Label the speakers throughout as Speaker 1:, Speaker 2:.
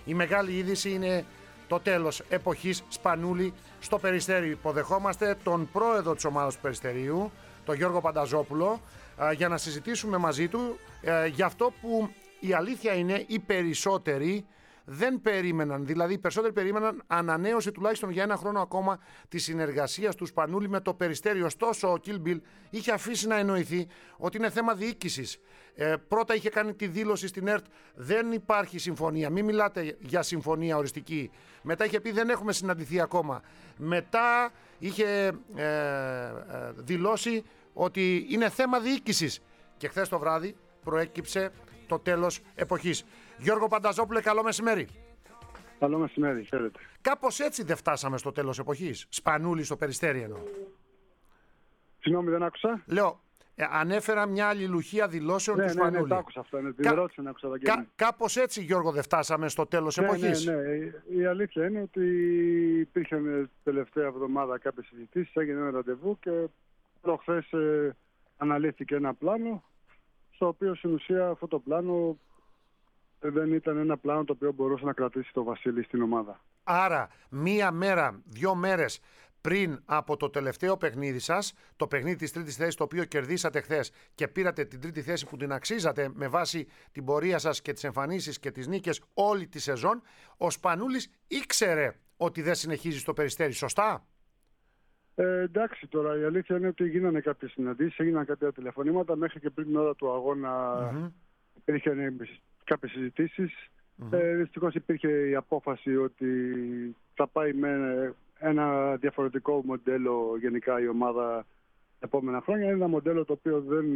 Speaker 1: Η μεγάλη είδηση είναι το τέλος εποχής Σπανούλη στο Περιστέρι. Υποδεχόμαστε τον πρόεδρο της ομάδας του Περιστερίου, τον Γιώργο Πανταζόπουλο, για να συζητήσουμε μαζί του για αυτό που η αλήθεια είναι οι περισσότεροι δεν περίμεναν. Δηλαδή οι περισσότεροι περίμεναν ανανέωση τουλάχιστον για ένα χρόνο ακόμα της συνεργασίας του Σπανούλη με το Περιστέρι. Ωστόσο ο Kill Bill είχε αφήσει να εννοηθεί ότι είναι θέμα διοίκησης. Πρώτα είχε κάνει τη δήλωση στην ΕΡΤ, δεν υπάρχει συμφωνία, μην μιλάτε για συμφωνία οριστική. Μετά είχε πει δεν έχουμε συναντηθεί ακόμα. Μετά είχε δηλώσει ότι είναι θέμα διοίκησης. Και χθες το βράδυ προέκυψε το τέλος εποχής. Γιώργο Πανταζόπουλε, καλό μεσημέρι.
Speaker 2: Καλό μεσημέρι, χαίρετε.
Speaker 1: Κάπως έτσι δεν φτάσαμε στο τέλος εποχής. Σπανούλη στο Περιστέρι εννοώ.
Speaker 2: Συγγνώμη, δεν άκουσα.
Speaker 1: Λέω, ανέφερα μια αλληλουχία δηλώσεων του Σπανούλη.
Speaker 2: Ναι, το άκουσα αυτό. Την ερώτηση να άκουσα.
Speaker 1: Κάπως έτσι, Γιώργο, δεν φτάσαμε στο τέλος εποχής.
Speaker 2: Ναι. Η αλήθεια είναι ότι υπήρχαν τελευταία εβδομάδα κάποιες συζητήσεις, έγινε ένα ραντεβού και προχθές αναλύθηκε ένα πλάνο, στο οποίο στην ουσία αυτό το πλάνο δεν ήταν ένα πλάνο το οποίο μπορούσε να κρατήσει το Βασίλη στην ομάδα.
Speaker 1: Άρα, μία μέρα, 2 μέρες πριν από το τελευταίο παιχνίδι σας, το παιχνίδι της τρίτης θέσης, το οποίο κερδίσατε χθες και πήρατε την τρίτη θέση που την αξίζατε με βάση την πορεία σας και τις εμφανίσεις και τις νίκες όλη τη σεζόν, ο Σπανούλης ήξερε ότι δεν συνεχίζει στο Περιστέρι, σωστά?
Speaker 2: Εντάξει, τώρα η αλήθεια είναι ότι γίνανε κάποιες συναντήσεις, έγιναν κάποια τηλεφωνήματα, μέχρι και πριν την ώρα του αγώνα υπήρχαν κάποιες συζητήσεις. Δυστυχώς υπήρχε η απόφαση ότι θα πάει με ένα διαφορετικό μοντέλο γενικά η ομάδα τα επόμενα χρόνια. Είναι ένα μοντέλο το οποίο δεν...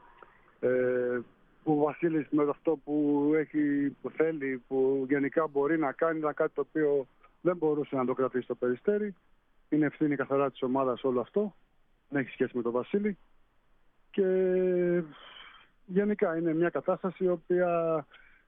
Speaker 2: που ο Βασίλης με αυτό που θέλει, που γενικά μπορεί να κάνει, ήταν κάτι το οποίο δεν μπορούσε να το κρατήσει στο Περιστέρι. Είναι ευθύνη καθαρά της ομάδας όλο αυτό. Δεν έχει σχέση με τον Βασίλη. Και γενικά είναι μια κατάσταση η οποία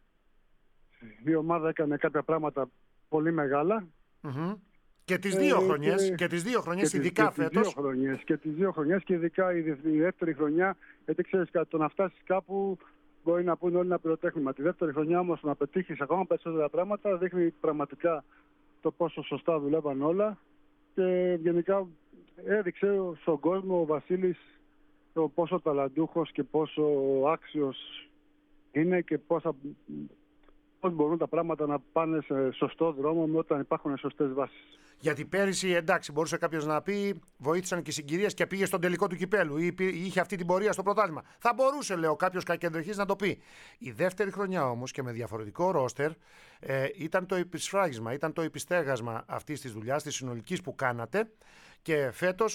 Speaker 2: η ομάδα έκανε κάποια πράγματα πολύ μεγάλα.
Speaker 1: Και τις δύο χρονιές, ειδικά φέτος.
Speaker 2: Και τις δύο χρονιές και ειδικά η δεύτερη χρονιά, γιατί ξέρεις, το να φτάσεις κάπου μπορεί να πούνε όλοι ένα πυροτέχνημα. Τη δεύτερη χρονιά όμως να πετύχεις ακόμα περισσότερα πράγματα δείχνει πραγματικά το πόσο σωστά δουλεύαν όλα. Και γενικά έδειξε στον κόσμο ο Βασίλης το πόσο ταλαντούχος και πόσο άξιος είναι και πώς μπορούν τα πράγματα να πάνε σε σωστό δρόμο όταν υπάρχουν σωστές βάσεις.
Speaker 1: Γιατί πέρυσι, εντάξει, μπορούσε κάποιος να πει, βοήθησαν και οι συγκυρίες και πήγε στον τελικό του κυπέλου ή είχε αυτή την πορεία στο πρωτάθλημα. Θα μπορούσε, λέω, κάποιος κακεντρεχής να το πει. Η δεύτερη χρονιά όμως και με διαφορετικό ρόστερ ήταν το επισφράγισμα, ήταν το επιστέγασμα αυτής της δουλειάς, της συνολικής που κάνατε. Και φέτος,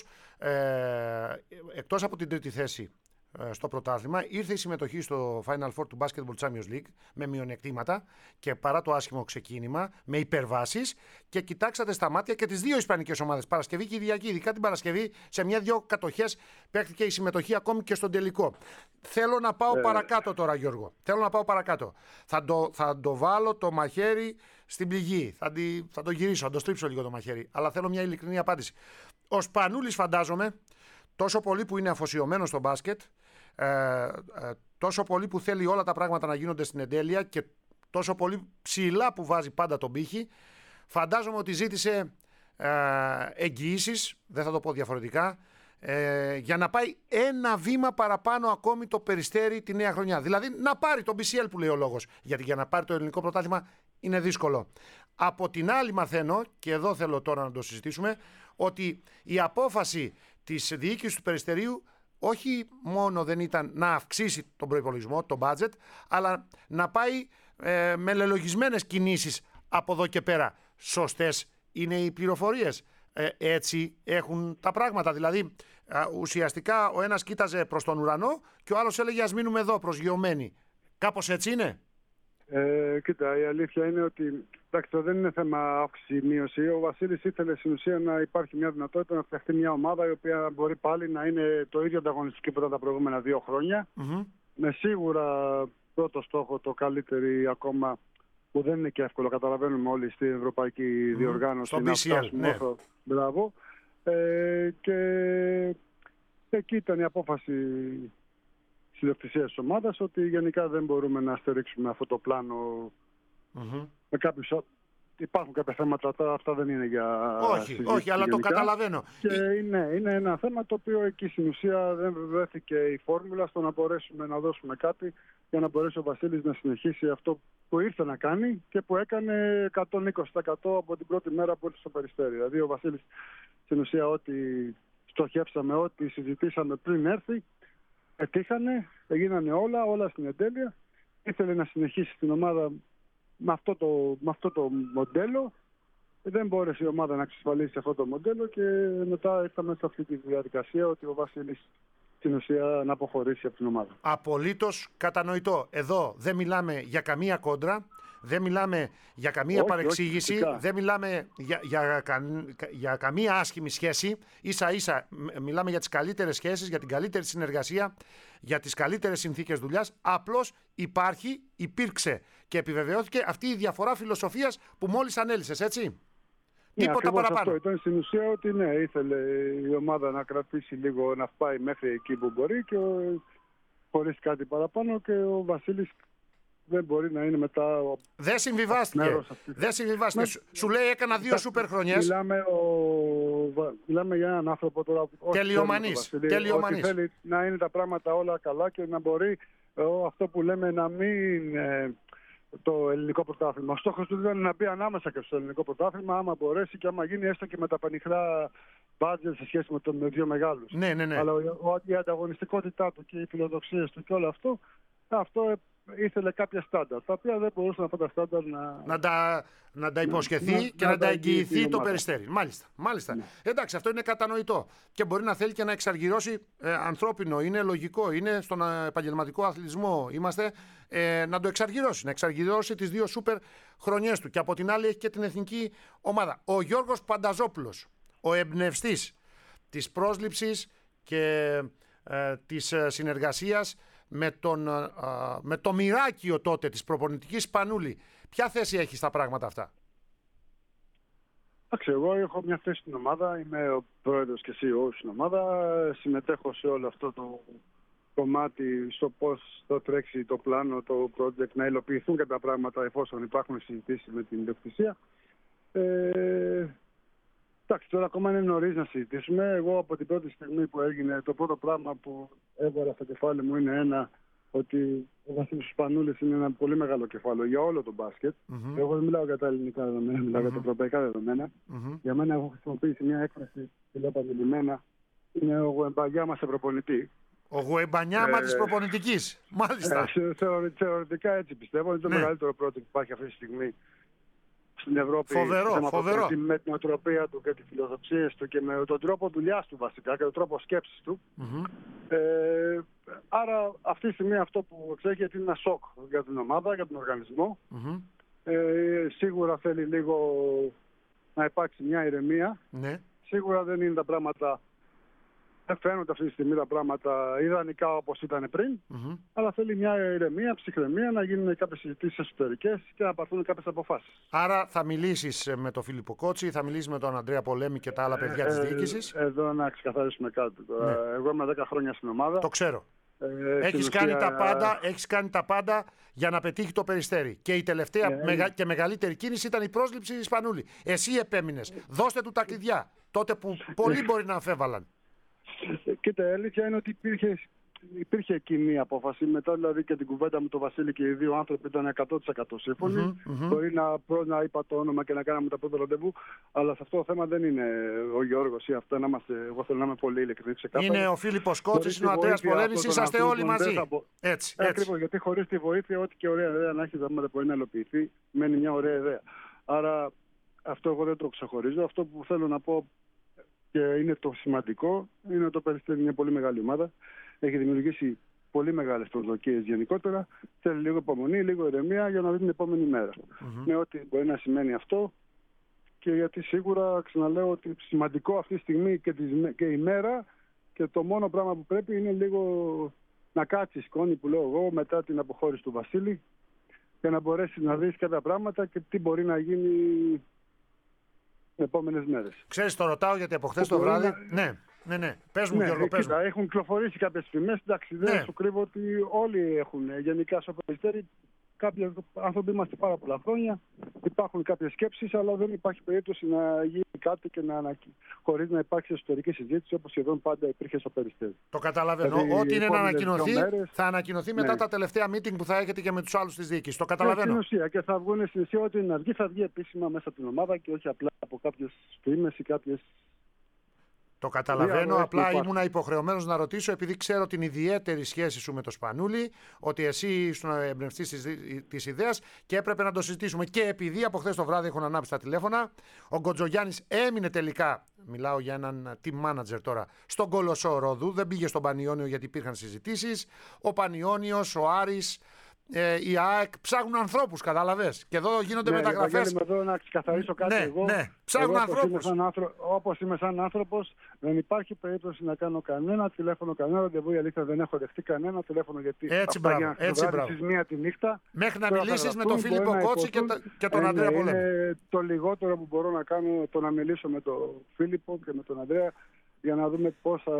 Speaker 1: εκτός από την τρίτη θέση στο πρωτάθλημα, ήρθε η συμμετοχή στο Final Four του Basketball Champions League με μειονεκτήματα και παρά το άσχημο ξεκίνημα, με υπερβάσεις, και κοιτάξατε στα μάτια και τις δύο ισπανικές ομάδες, Παρασκευή και Κυριακή. Ειδικά την Παρασκευή, σε μια-δυο κατοχές παίχτηκε η συμμετοχή ακόμη και στον τελικό. Θέλω να πάω παρακάτω τώρα, Γιώργο. Θέλω να πάω παρακάτω. Θα το βάλω το μαχαίρι στην πληγή. Θα το γυρίσω, θα το στρίψω λίγο το μαχαίρι. Αλλά θέλω μια ειλικρινή απάντηση. Ο Σπανούλης, φαντάζομαι, τόσο πολύ που είναι αφοσιωμένος στο μπάσκετ, τόσο πολύ που θέλει όλα τα πράγματα να γίνονται στην εντέλεια και τόσο πολύ ψηλά που βάζει πάντα τον πύχη, φαντάζομαι ότι ζήτησε εγγυήσεις, δεν θα το πω διαφορετικά, για να πάει ένα βήμα παραπάνω ακόμη το Περιστέρι τη νέα χρονιά. Δηλαδή να πάρει το BCL που λέει ο λόγος, γιατί για να πάρει το ελληνικό πρωτάθλημα είναι δύσκολο. Από την άλλη μαθαίνω, και εδώ θέλω τώρα να το συζητήσουμε, ότι η απόφαση της διοίκησης του Περιστερίου όχι μόνο δεν ήταν να αυξήσει τον προϋπολογισμό, το budget, αλλά να πάει με λελογισμένες κινήσεις από εδώ και πέρα. Σωστές είναι οι πληροφορίες? Έτσι έχουν τα πράγματα? Δηλαδή ουσιαστικά ο ένας κοίταζε προς τον ουρανό και ο άλλος έλεγε ας μείνουμε εδώ προσγειωμένοι. Κάπως έτσι είναι?
Speaker 2: Κοίτα, η αλήθεια είναι ότι εντάξει, δεν είναι θέμα αύξηση-μείωση. Ο Βασίλης ήθελε στην ουσία να υπάρχει μια δυνατότητα να φτιαχτεί μια ομάδα η οποία μπορεί πάλι να είναι το ίδιο ανταγωνιστική που ήταν τα προηγούμενα 2 χρόνια. Με σίγουρα πρώτο στόχο το καλύτερο ακόμα, που δεν είναι και εύκολο, καταλαβαίνουμε όλοι, στην ευρωπαϊκή διοργάνωση.
Speaker 1: Στο BCL, ναι.
Speaker 2: Μπράβο. Και εκεί ήταν η απόφαση της ιδιοκτησίας της ομάδας ότι γενικά δεν μπορούμε να στηρίξουμε αυτό το πλάνο με κάποιους. Υπάρχουν κάποια θέματα, αυτά δεν είναι για
Speaker 1: όχι, αλλά το καταλαβαίνω.
Speaker 2: Και είναι ένα θέμα το οποίο εκεί στην ουσία δεν βρέθηκε η φόρμουλα στο να μπορέσουμε να δώσουμε κάτι για να μπορέσει ο Βασίλης να συνεχίσει αυτό που ήρθε να κάνει και που έκανε 120% από την πρώτη μέρα που ήρθε στο Περιστέρι. Δηλαδή ο Βασίλης στην ουσία ό,τι στοχεύσαμε, ό,τι συζητήσαμε πριν έρθει, πετύχανε, έγινανε όλα στην εντέλεια. Ήθελε να συνεχίσει την ομάδα με αυτό το μοντέλο. Δεν μπόρεσε η ομάδα να εξασφαλίσει αυτό το μοντέλο και μετά ήρθαμε σε αυτή τη διαδικασία ότι ο Βασίλης στην ουσία να αποχωρήσει από την ομάδα.
Speaker 1: Απολύτως κατανοητό. Εδώ δεν μιλάμε για καμία κόντρα, δεν μιλάμε για καμία παρεξήγηση, δεν μιλάμε για καμία άσχημη σχέση. Ίσα-ίσα μιλάμε για τις καλύτερες σχέσεις, για την καλύτερη συνεργασία, για τις καλύτερες συνθήκες δουλειάς. Απλώς υπήρξε και επιβεβαιώθηκε αυτή η διαφορά φιλοσοφίας που μόλις ανέλυσες, έτσι. Τίποτα παραπάνω.
Speaker 2: Αυτό ήταν στην ουσία ότι ήθελε η ομάδα να κρατήσει λίγο, να πάει μέχρι εκεί που μπορεί και χωρίς κάτι παραπάνω και ο Βασίλης δεν μπορεί να είναι μετά.
Speaker 1: Δεν συμβιβάστηκε. Σου λέει έκανα 2 σούπερ χρονιές.
Speaker 2: Μιλάμε για έναν άνθρωπο τώρα.
Speaker 1: Τελειομανής.
Speaker 2: Ότι θέλει να είναι τα πράγματα όλα καλά και να μπορεί αυτό που λέμε να μην. Το ελληνικό πρωτάθλημα. Ο στόχος του ήταν να μπει ανάμεσα και στο ελληνικό πρωτάθλημα, άμα μπορέσει και άμα γίνει έστω και με τα πανιχρά μπάτζελ σε σχέση με τον δύο μεγάλους.
Speaker 1: Ναι.
Speaker 2: Αλλά η ανταγωνιστικότητά του και οι φιλοδοξίες του και όλο αυτό ήθελε κάποια στάνταρ, τα οποία δεν μπορούσαν αυτά τα στάνταρ
Speaker 1: να τα υποσχεθεί και να τα εγγυηθεί το Περιστέρι. Μάλιστα. Ναι. Εντάξει, αυτό είναι κατανοητό. Και μπορεί να θέλει και να εξαργυρώσει ανθρώπινο. Είναι λογικό. Είναι στον επαγγελματικό αθλητισμό. Είμαστε να το εξαργυρώσει. Να εξαργυρώσει τις 2 σούπερ χρονιές του. Και από την άλλη έχει και την εθνική ομάδα. Ο Γιώργος Πανταζόπουλος, ο εμπνευστής της πρόσληψης και της συνεργασίας με το μοιράκιο τότε της προπονητικής Σπανούλη. Ποια θέση έχει στα πράγματα αυτά?
Speaker 2: Εντάξει, εγώ έχω μια θέση στην ομάδα, είμαι ο πρόεδρος και CEO στην ομάδα, συμμετέχω σε όλο αυτό το κομμάτι, στο πώς θα τρέξει το πλάνο, το project, να υλοποιηθούν κάποια πράγματα εφόσον υπάρχουν συζητήσεις με την ιδιοκτησία. Εντάξει, τώρα ακόμα είναι νωρίς να συζητήσουμε. Εγώ από την πρώτη στιγμή που έγινε, το πρώτο πράγμα που έβαλα στο κεφάλι μου είναι ότι ο Βασίλης Σπανούλης είναι ένα πολύ μεγάλο κεφάλαιο για όλο το μπάσκετ. Εγώ δεν μιλάω για τα ελληνικά δεδομένα, μιλάω για τα ευρωπαϊκά δεδομένα. Για μένα έχω χρησιμοποιήσει μια έκφραση που λέω επανειλημμένα. Είναι ο Γουεμπανιάμα σε προπονητή.
Speaker 1: Ο Γουεμπανιάμα της προπονητικής. Μάλιστα.
Speaker 2: Θεωρητικά έτσι πιστεύω. Είναι το μεγαλύτερο project που υπάρχει αυτή τη στιγμή στην Ευρώπη.
Speaker 1: Φοβερό.
Speaker 2: Με την οτροπία του και τις φιλοδοξίες του και με τον τρόπο δουλειάς του βασικά και τον τρόπο σκέψης του. Άρα αυτή τη στιγμή αυτό που εξέχεται είναι ένα σοκ για την ομάδα, για τον οργανισμό. Σίγουρα θέλει λίγο να υπάρξει μια ηρεμία.
Speaker 1: Ναι.
Speaker 2: Σίγουρα δεν είναι τα πράγματα. Δεν φαίνονται αυτή τη στιγμή τα πράγματα ιδανικά όπως ήταν πριν, αλλά θέλει μια ηρεμία, ψυχραιμία, να γίνουν κάποιες συζητήσεις εσωτερικές και να πάρθουν κάποιες αποφάσεις.
Speaker 1: Άρα θα μιλήσεις με τον Φίλιππο Κότσι, θα μιλήσεις με τον Αντρέα Πολέμη και τα άλλα παιδιά της διοίκησης.
Speaker 2: Εδώ να ξεκαθαρίσουμε κάτι τώρα. Ναι. Εγώ είμαι 10 χρόνια στην ομάδα.
Speaker 1: Το ξέρω. Έχεις κάνει τα πάντα για να πετύχει το Περιστέρι. Και η τελευταία και μεγαλύτερη κίνηση ήταν η πρόσληψη της Σπανούλη. Εσύ επέμεινες. Δώστε του τα κλειδιά. Τότε που πολλοί μπορεί να αμφέβαλαν.
Speaker 2: Κοίτα, η αλήθεια είναι ότι υπήρχε κοινή απόφαση. Μετά δηλαδή και την κουβέντα με τον Βασίλη και οι δύο άνθρωποι ήταν 100% σύμφωνοι. Μπορεί να είπα το όνομα και να κάναμε τα πρώτα ραντεβού, αλλά σε αυτό το θέμα δεν είναι ο Γιώργος ή αυτό. Εγώ θέλω να είμαι πολύ ειλικρινής.
Speaker 1: Είναι ο Φίλιππος Κότσης, είναι ο Αντρέας Πολέμης, είσαστε όλοι μαζί. Έτσι.
Speaker 2: Ακριβώς, γιατί χωρίς τη βοήθεια, ό,τι και ωραία ιδέα να έχει, δεν μπορεί να υλοποιηθεί. Μένει μια ωραία ιδέα. Άρα αυτό εγώ δεν το ξεχωρίζω. Αυτό που θέλω να πω και είναι το σημαντικό είναι ότι το Περιστέρι είναι μια πολύ μεγάλη ομάδα. Έχει δημιουργήσει πολύ μεγάλες προσδοκίες γενικότερα. Θέλει λίγο υπομονή, λίγο ηρεμία για να δει την επόμενη μέρα. Με ό,τι μπορεί να σημαίνει αυτό και γιατί σίγουρα ξαναλέω ότι σημαντικό αυτή τη στιγμή και η μέρα και το μόνο πράγμα που πρέπει είναι λίγο να κάτσει η σκόνη που λέω εγώ μετά την αποχώρηση του Βασίλη και να μπορέσει να δεις κάποια πράγματα και τι μπορεί να γίνει επόμενες μέρες.
Speaker 1: Ξέρεις, το ρωτάω γιατί από χθες το βράδυ. Ναι. Πες μου, Γιώργο, πες μου.
Speaker 2: Έχουν κυκλοφορήσει κάποιες φημές. Εντάξει, δεν σου κρύβω ότι όλοι έχουν. Γενικά στο Περιστέρι Κάποιοι άνθρωποι είμαστε πάρα πολλά χρόνια, υπάρχουν κάποιες σκέψεις, αλλά δεν υπάρχει περίπτωση να γίνει κάτι και χωρίς να υπάρξει εσωτερική συζήτηση, όπως σχεδόν πάντα υπήρχε στο Περιστέρι.
Speaker 1: Το καταλαβαίνω.
Speaker 2: Δηλαδή,
Speaker 1: ό,τι είναι να ανακοινωθεί, θα ανακοινωθεί μετά
Speaker 2: ναι,
Speaker 1: τα τελευταία meeting που θα έχετε και με τους άλλους της διοίκησης. Το καταλαβαίνω.
Speaker 2: Στην ουσία, και θα βγουν στην ουσία ό,τι να βγει, θα βγει επίσημα μέσα από την ομάδα και όχι απλά από κάποιες φήμες ή κάποιες.
Speaker 1: Το καταλαβαίνω, απλά ήμουνα υποχρεωμένος να ρωτήσω, επειδή ξέρω την ιδιαίτερη σχέση σου με το Σπανούλη, ότι εσύ ήσουν εμπνευστής της ιδέας και έπρεπε να το συζητήσουμε. Και επειδή από χθες το βράδυ έχουν ανάψει τα τηλέφωνα, ο Γκοτζογιάννης έμεινε τελικά, μιλάω για έναν team manager τώρα, στον Κολοσσό Ρόδου, δεν πήγε στον Πανιόνιο γιατί υπήρχαν συζητήσεις. Ο Πανιόνιος, ο Άρης, η ΑΕΚ ψάχνουν ανθρώπους, κατάλαβες. Και εδώ γίνονται μεταγραφές.
Speaker 2: Εδώ να ξεκαθαρίσω κάτι.
Speaker 1: Ναι, ψάχνουν ανθρώπους.
Speaker 2: Όπως είμαι σαν άνθρωπος, δεν υπάρχει περίπτωση να κάνω κανένα τηλέφωνο, κανένα ραντεβού. Η αλήθεια, δεν έχω δεχτεί κανένα τηλέφωνο, γιατί
Speaker 1: έτσι μπράβο.
Speaker 2: Στις μία τη νύχτα.
Speaker 1: Μέχρι να μιλήσεις με τον Φίλιππο Κότσι και τον Ανδρέα Πολέμη.
Speaker 2: Είναι το λιγότερο που μπορώ να κάνω, το να μιλήσω με τον Φίλιππο και με τον Ανδρέα για να δούμε πώς θα.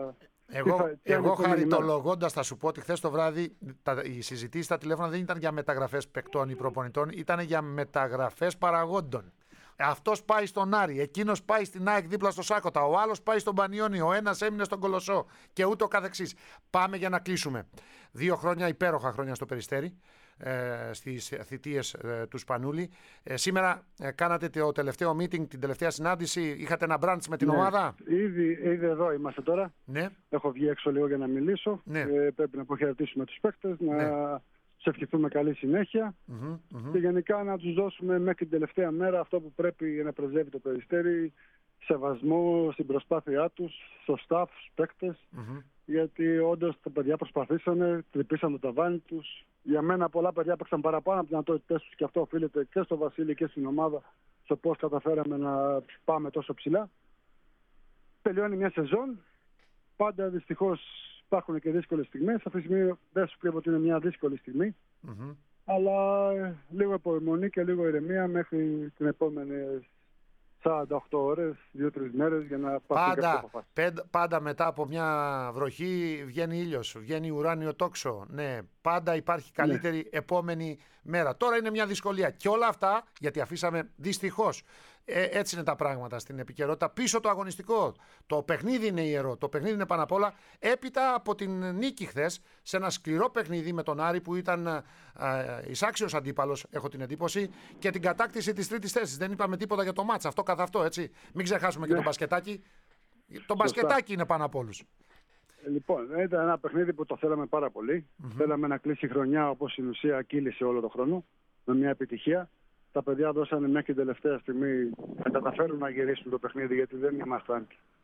Speaker 1: Εγώ χαριτολογώντας θα σου πω ότι χθες το βράδυ οι συζητήσεις στα τηλέφωνα δεν ήταν για μεταγραφές παικτών ή προπονητών, ήταν για μεταγραφές παραγόντων. Αυτός πάει στον Άρη, εκείνος πάει στην ΑΕΚ δίπλα στο Σάκοτα, ο άλλος πάει στον Πανιόνιο, ο ένας έμεινε στον Κολοσσό και ούτω καθεξής. Πάμε για να κλείσουμε. 2 χρόνια, υπέροχα χρόνια στο Περιστέρι, στις θητείες του Σπανούλη. Σήμερα κάνατε το τελευταίο meeting, την τελευταία συνάντηση, είχατε ένα brunch με την ομάδα.
Speaker 2: Ήδη εδώ είμαστε τώρα.
Speaker 1: Ναι.
Speaker 2: Έχω βγει έξω λίγο για να μιλήσω.
Speaker 1: Ναι.
Speaker 2: Πρέπει να αποχαιρετήσουμε τους παίκτες, να τους ευχηθούμε καλή συνέχεια και γενικά να τους δώσουμε μέχρι την τελευταία μέρα αυτό που πρέπει για να πρεσβεύει το Περιστέρι, σεβασμό στην προσπάθειά τους, στο staff, στους παίκτες, γιατί όντως τα παιδιά προσπαθήσανε, τρυπήσαν το ταβάνι τους. Για μένα πολλά παιδιά παίξαν παραπάνω από τις δυνατότητές τους και αυτό οφείλεται και στο Βασίλη και στην ομάδα, στο πώς καταφέραμε να πάμε τόσο ψηλά. Τελειώνει μια σεζόν, πάντα δυστυχώς υπάρχουν και δύσκολες στιγμές. Αυτή τη στιγμή δεν σου κρύβω ότι είναι μια δύσκολη στιγμή. Αλλά λίγο υπομονή και λίγο ηρεμία μέχρι την επόμενη 48 ώρες, 2-3 μέρες για να πάρουμε κάποια αποφάση.
Speaker 1: Πάντα μετά από μια βροχή βγαίνει ήλιος, βγαίνει ουράνιο τόξο. Ναι, πάντα υπάρχει καλύτερη επόμενη μέρα. Τώρα είναι μια δυσκολία. Και όλα αυτά, γιατί αφήσαμε δυστυχώς, έτσι είναι τα πράγματα στην επικαιρότητα, πίσω το αγωνιστικό. Το παιχνίδι είναι ιερό, το παιχνίδι είναι πάνω απ' όλα. Έπειτα από την νίκη χθες, σε ένα σκληρό παιχνίδι με τον Άρη που ήταν εισάξιος αντίπαλος, έχω την εντύπωση, και την κατάκτηση της τρίτης θέσης. Δεν είπαμε τίποτα για το μάτς, αυτό καθ' αυτό, έτσι. Μην ξεχάσουμε και το μπασκετάκι. Το μπασκετάκι είναι πάνω απ' όλους.
Speaker 2: Λοιπόν, ήταν ένα παιχνίδι που το θέλαμε πάρα πολύ. Θέλαμε να κλείσει η χρονιά όπως στην ουσία κύλησε όλο τον χρόνο, με μια επιτυχία. Τα παιδιά δώσανε μέχρι την τελευταία στιγμή να καταφέρουν να γυρίσουν το παιχνίδι, γιατί δεν ήμασταν.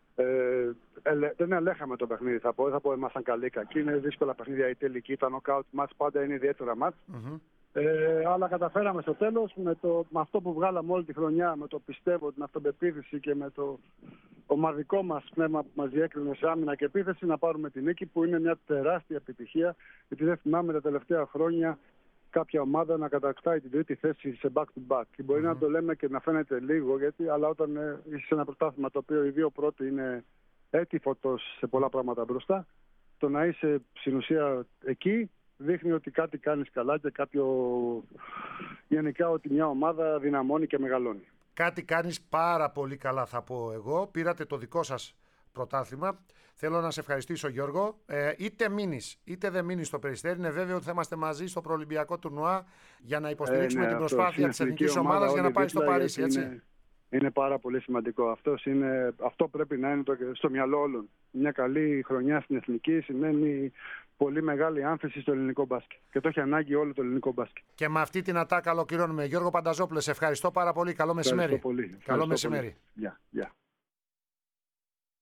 Speaker 2: Δεν ελέγχαμε το παιχνίδι, θα πω ήμασταν καλοί κακοί. Είναι δύσκολα παιχνίδια, η τελική, τα knockout match πάντα είναι ιδιαίτερα match. Αλλά καταφέραμε στο τέλος με αυτό που βγάλαμε όλη τη χρονιά, με το πιστεύω, την αυτοπεποίθηση και με το ομαδικό μας πνεύμα που μας διέκρινε σε άμυνα και επίθεση, να πάρουμε την νίκη, που είναι μια τεράστια επιτυχία, γιατί δεν θυμάμαι τα τελευταία χρόνια κάποια ομάδα να κατακτάει την τρίτη θέση σε back-to-back. Και μπορεί να το λέμε και να φαίνεται λίγο, αλλά όταν είσαι σε ένα πρωτάθλημα το οποίο οι δύο πρώτοι είναι έτυφωτος σε πολλά πράγματα μπροστά, το να είσαι στην ουσία εκεί δείχνει ότι κάτι κάνεις καλά και γενικά ότι μια ομάδα δυναμώνει και μεγαλώνει.
Speaker 1: Κάτι κάνεις πάρα πολύ καλά, θα πω εγώ. Πήρατε το δικό σας πρωτάθλημα. Θέλω να σε ευχαριστήσω, Γιώργο. Είτε μείνεις είτε δεν μείνεις στο Περιστέρι, είναι βέβαιο ότι θα είμαστε μαζί στο προολυμπιακό τουρνουά για να υποστηρίξουμε την προσπάθεια της εθνικής ομάδας για να πάει στο Παρίσι. Έτσι.
Speaker 2: Είναι πάρα πολύ σημαντικό. Αυτό πρέπει να είναι στο μυαλό όλων. Μια καλή χρονιά στην εθνική σημαίνει πολύ μεγάλη άνθηση στο ελληνικό μπάσκετ. Και το έχει ανάγκη όλο το ελληνικό μπάσκετ.
Speaker 1: Και με αυτή την ατάκα ολοκληρώνουμε. Γιώργο Πανταζόπουλε, σε ευχαριστώ πάρα πολύ. Καλό μεσημέρι.
Speaker 2: Πολύ.
Speaker 1: Καλό μεσημέρι.
Speaker 2: Γεια.